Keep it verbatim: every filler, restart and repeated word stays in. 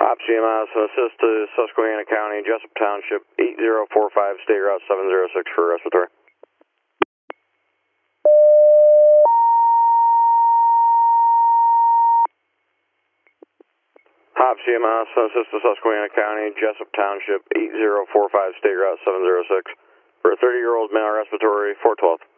Hop C M S, assist to Susquehanna County, Jessup Township, eight zero four five, state route seven zero six for respiratory. Hop C M S, assist to Susquehanna County, Jessup Township, eight zero four five, state route seven zero six for a thirty-year-old male respiratory, four twelve.